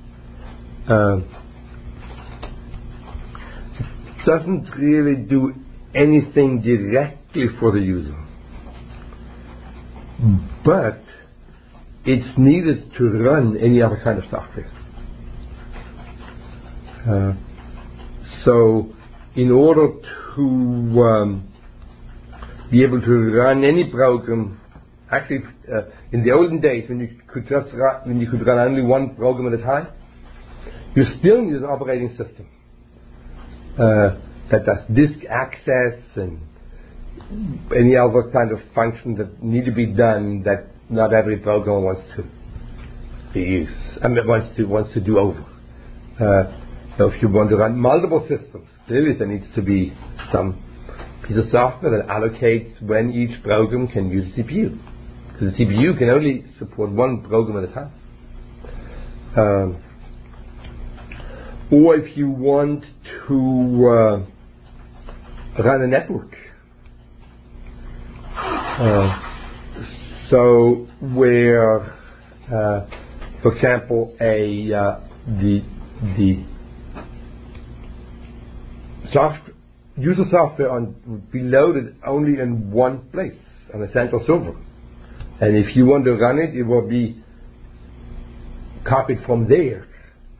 doesn't really do anything directly for the user, but it's needed to run any other kind of software. So in order to be able to run any program, actually in the olden days when you could run only one program at a time, you still need an operating system that does disk access and any other kind of function that need to be done that not every programmer wants to use. Wants to do over. So if you want to run multiple systems, clearly there needs to be some piece of software that allocates when each program can use the CPU. Because the CPU can only support one program at a time. Or if you want to run a network, so where, for example, the user software would be loaded only in one place on a central server, and if you want to run it, it will be copied from there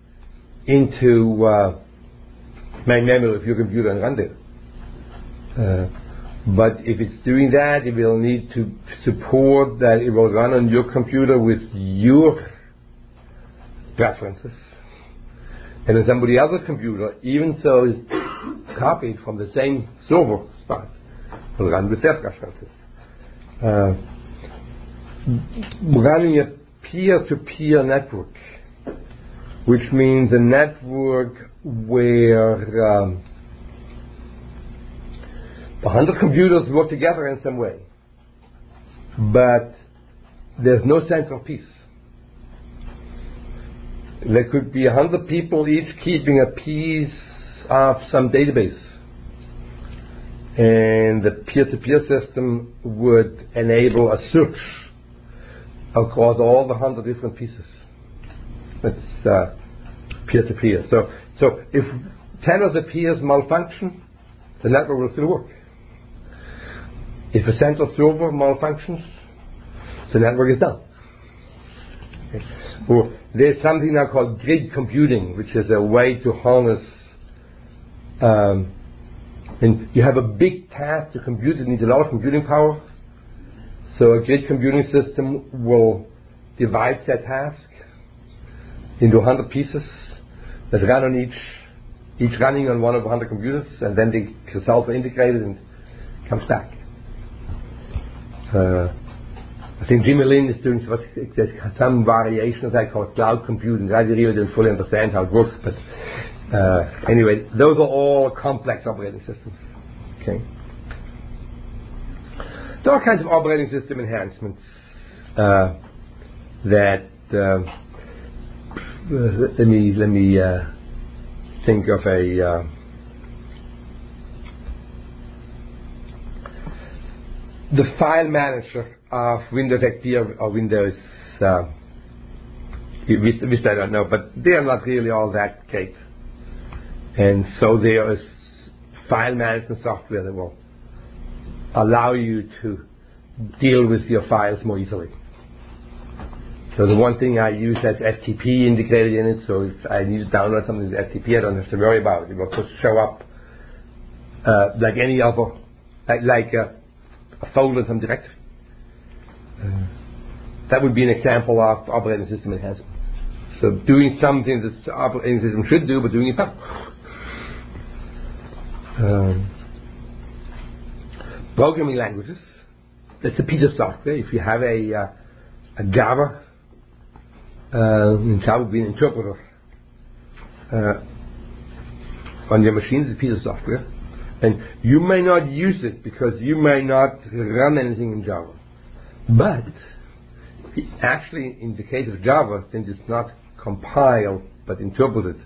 into main memory of your computer and run there. But if it's doing that, it will need to support that it will run on your computer with your preferences, and on somebody else's computer, even so it's copied from the same server spot, will run with their preferences. Running a peer-to-peer network, which means a network where 100 computers work together in some way, but there's no central piece. There could be 100 people each keeping a piece of some database, and the peer-to-peer system would enable a search across all the 100 different pieces. That's peer-to-peer. So if 10 of the peers malfunction, the network will still work. If a central server malfunctions, the network is down. Okay. Or there's something now called grid computing, which is a way to harness. And you have a big task to compute. It needs a lot of computing power. So a grid computing system will divide that task into 100 pieces that run on each running on one of 100 computers, and then the results are integrated and comes back. I think Jimmy Lin is doing some variation of that called cloud computing. I really didn't fully understand how it works, but anyway, those are all complex operating systems. Okay. there are kinds of operating system enhancements that let me think of a the file manager of Windows XP or Windows Vista, I don't know, but they are not really all that great. And so there is file management software that will allow you to deal with your files more easily. So the one thing I use has FTP integrated in it, so if I need to download something with FTP, I don't have to worry about it. It will just show up like any other, like a folder in some directory. That would be an example of operating system enhancement. So doing something that the operating system should do, but doing it better. Programming languages. That's a piece of software. If you have a Java, Java would be an interpreter on your machine. It's a piece of software, and you may not use it because you may not run anything in Java. But actually, in the case of Java, since it's not compiled but interpreted,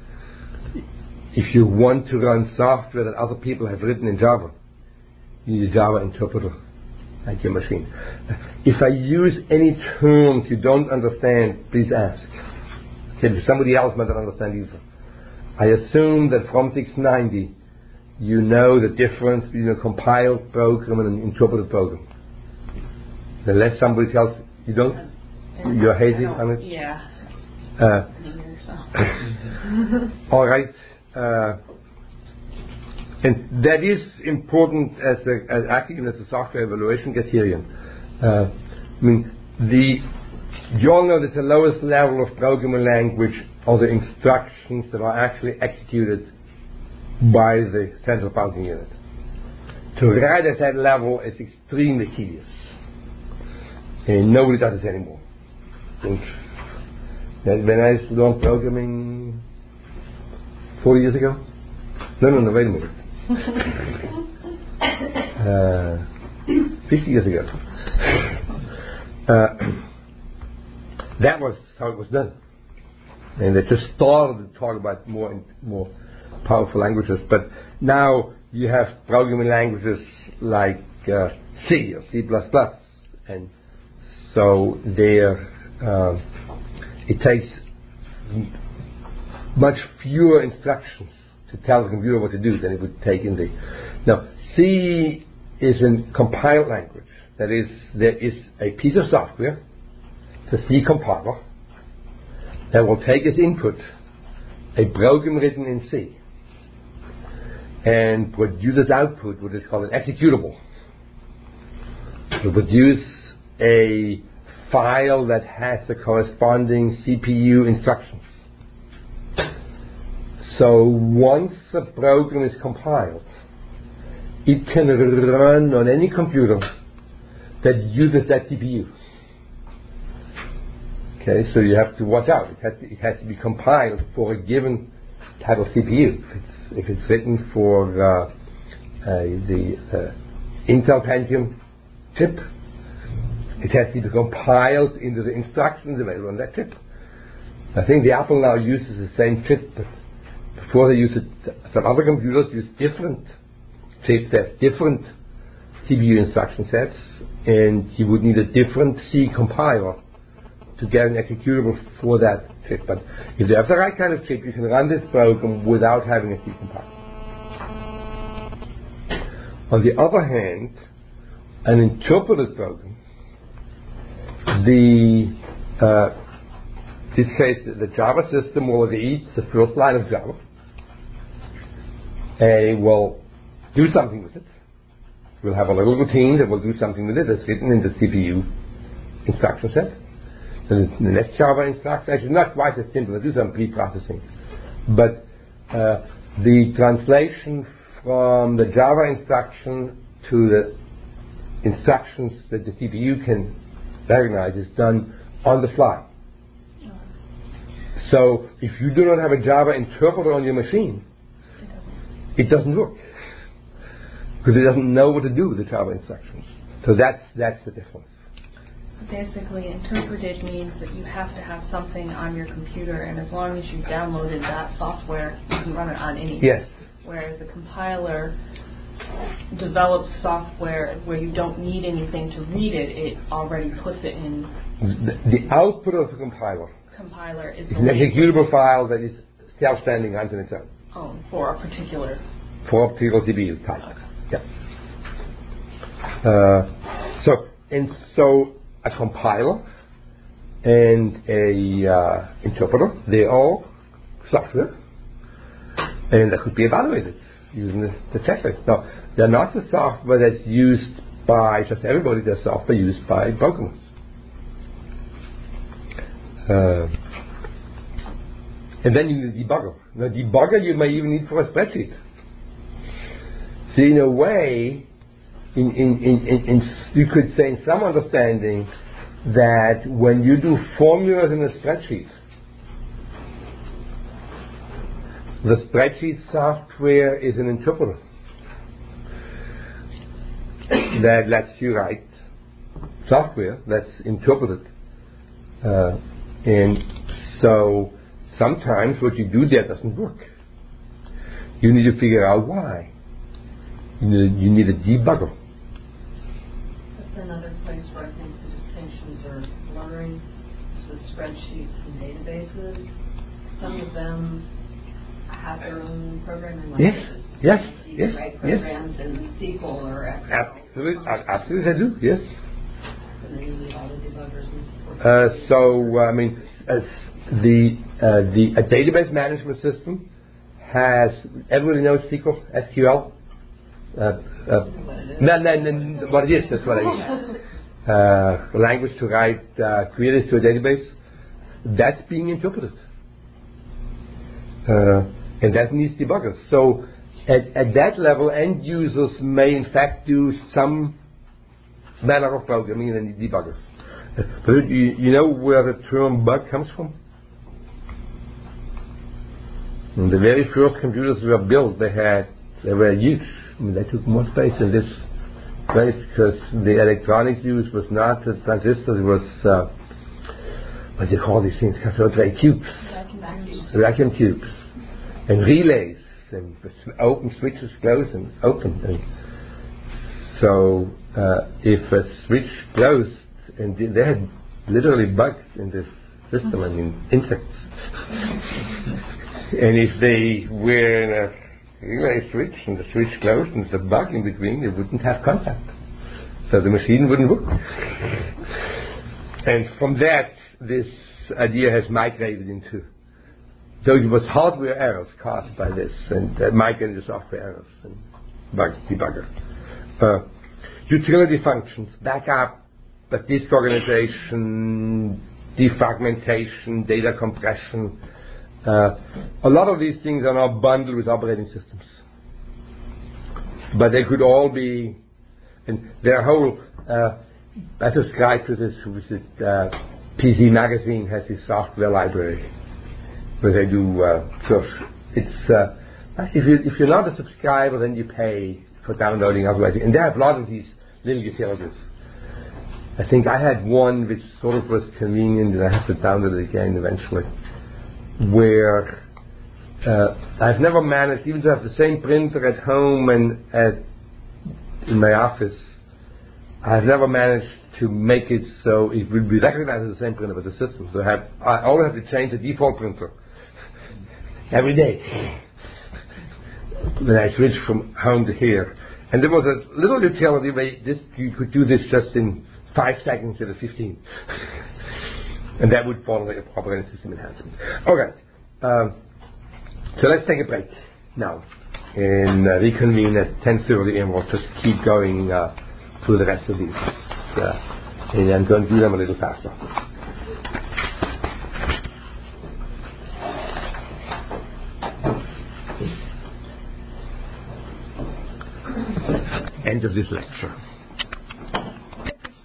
if you want to run software that other people have written in Java, you need a Java interpreter at your machine. If I use any terms you don't understand, please ask. Okay, if somebody else might not understand either. I assume that from 690 you know the difference between a compiled program and an interpreted program. Unless somebody tells you don't, you're hazy on it? Yeah. All right. And that is important as acting as a software evaluation criterion. I mean, you all know that the lowest level of programming language are the instructions that are actually executed by the central processing unit. To write at that level is extremely tedious. And nobody does it anymore. When I learned programming 40 years ago? No, wait a minute. 50 years ago. That was how it was done. And they just started to talk about more powerful languages. But now you have programming languages like C or C++. And so it takes much fewer instructions to tell the computer what to do than it would take in the... Now, C is a compiled language. That is, there is a piece of software, the C compiler, that will take as input a program written in C and produce as output what is called an executable. To produce a file that has the corresponding CPU instructions. So once a program is compiled, it can run on any computer that uses that CPU. Okay, so you have to watch out. It has to be compiled for a given type of CPU. If it's written for the Intel Pentium chip, it has to be compiled into the instructions available on that chip. I think the Apple now uses the same chip, but before they use it, some other computers use different chips that have different CPU instruction sets, and you would need a different C compiler to get an executable for that chip. But if you have the right kind of chip, you can run this program without having a C compiler. On the other hand, an interpreted program, this case, the Java system will read the first line of Java, and it will do something with it. We'll have a little routine that will do something with it that's written in the CPU instruction set. Then the next Java instruction, actually not quite as simple, they do some pre-processing. But the translation from the Java instruction to the instructions that the CPU can recognize is done on the fly. So if you do not have a Java interpreter on your machine, it doesn't work. Because it doesn't know what to do with the Java instructions. So that's the difference. So basically, interpreted means that you have to have something on your computer, and as long as you downloaded that software, you can run it on anything. Yes. Whereas the compiler develops software where you don't need anything to read it, it already puts it in. The output of the compiler Is an executable file that is self-standing unto its own. Oh, for a particular CPU type. Okay. Yeah. So a compiler and a interpreter, they're all software, and that could be evaluated using the checklist. Now, they're not the software that's used by just everybody. They're software used by programmers. And then you need a debugger. Now, debugger you may even need for a spreadsheet. So in a way, you could say in some understanding that when you do formulas in a spreadsheet, the spreadsheet software is an interpreter that lets you write software that's interpreted. And so sometimes what you do there doesn't work. You need to figure out why. You need a debugger. That's another place where I think the distinctions are blurring. The spreadsheets and databases. Some of them have their own programming languages. Yes. You can write programs in SQL or Excel. Absolutely, I do. Yes. And then you need all the debuggers and support. A database management system has, everybody knows SQL. What it is, that's what it is. Language to write queries to a database, that's being interpreted. And that needs debuggers. So at that level, end users may in fact do some manner of programming and need debuggers. But you know where the term bug comes from? When the very first computers were built, they were huge. I mean, they took more space in this place because the electronics used was not the transistors, it was what do you call these things? Tubes. Vacuum tubes. And relays. And open switches close and open. And so if a switch closed, and they had literally bugs in this system, I mean insects. And if they were in a relay switch and the switch closed and there's a bug in between, they wouldn't have contact. So the machine wouldn't work. And from that, this idea has migrated into, so it was hardware errors caused by this, and migrated into software errors and bug debugger. Utility functions, backup, but disk organization, defragmentation, data compression. A lot of these things are now bundled with operating systems. But they could all be, and their whole, I subscribe to this, PC Magazine has this software library where they do, so it's, if you're not a subscriber, then you pay for downloading otherwise. And they have a lot of these little utilities. I think I had one which sort of was convenient, and I have to download it again eventually, where I've never managed, even to have the same printer at home and in my office, I've never managed to make it so it will be recognized as the same printer with the system. So I always have to change the default printer every day when I switch from home to here. And there was a little utility where you could do this just in 5 seconds instead of 15. And that would fall under a operating system enhancement. Okay. So let's take a break now and reconvene at 10:30, and we'll just keep going through the rest of these. And I'm going to do them a little faster. End of this lecture.